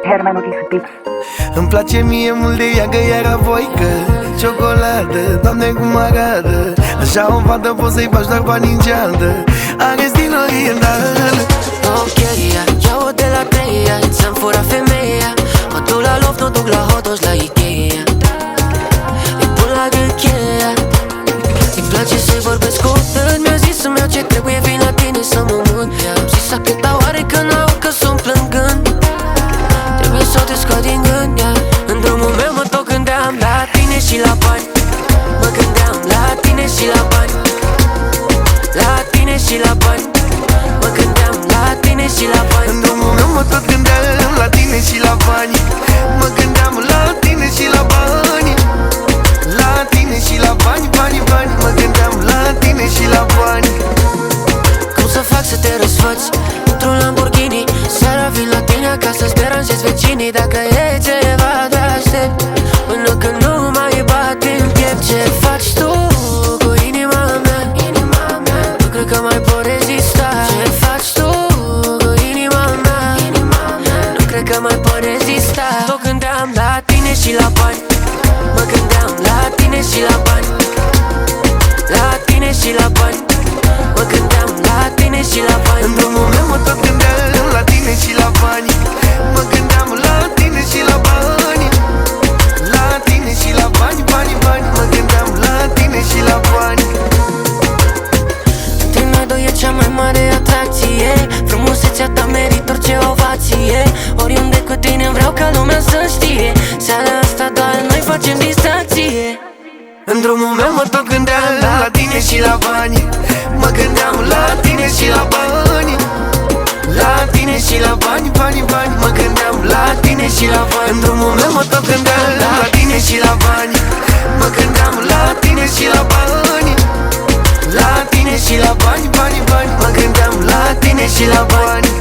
termenul ispit. Îmi place mie mult de ea că era voică, ciocoladă, Doamne cum arată. Așa o fată poți să-i faci doar bani în geantă. Are stil oriental. Ok, iau-o de la 3, ți-am furat femeia. Mă duc la loft, nu duc la Hotos, la Ikea. Îi pun la gât cheia. Îi place să-i vorbesc cu tânt. Mi-a zis să-mi iau ce trebuie, vin la tine să mă mut. I-am zis a câta oare că n-aud că sunt plângând. Trebuie să o descot din gând, yeah. În drumul meu mă tot gândeam la tine și la bani. Mă gândeam la tine și la bani. La tine și la bani. Mă gândeam la tine și la bani. În drumul meu mă tot gândeam la tine și la bani. Mă gândeam la tine și la bani. La tine și la bani, bani, bani. Mă gândeam la tine și la bani. Cum să fac să te răsfăți într-un Lamborghini? Seara vin la tine acasă, să deranjezi vecinii. Dacă e ceva de aștept până când nu mai bate în piept. Ce faci tu cu inima mea? Nu cred că mai pot rezista. Ce faci tu cu inima mea? Nu cred că mai pot rezista. Tot gândeam la tine și la bani. Mă gândeam la tine și la bani. La tine și la bani. Mă gândeam la tine și la bani. În drumul meu mă tot gândeam la tine și la bani. Mă gândeam la tine și la bani. La tine și la bani, bani, bani. Mă gândeam la tine și la bani. Între noi doi e cea mai mare atracție. Frumusețea ta merită orice ovație. Oriunde cu tine vreau ca lumea să știe. Seara asta doar noi facem distracție. În drumul meu mă tot gândeam la tine și la bani. Mă gândeam la tine și la bani. La tine și la bani, bani, bani. Mă gândeam la tine și la bani. În drumul meu mă tot gândeam la tine și la bani. Mă gândeam la tine și la bani. La tine și la bani, bani, bani. Mă gândeam la tine și la bani.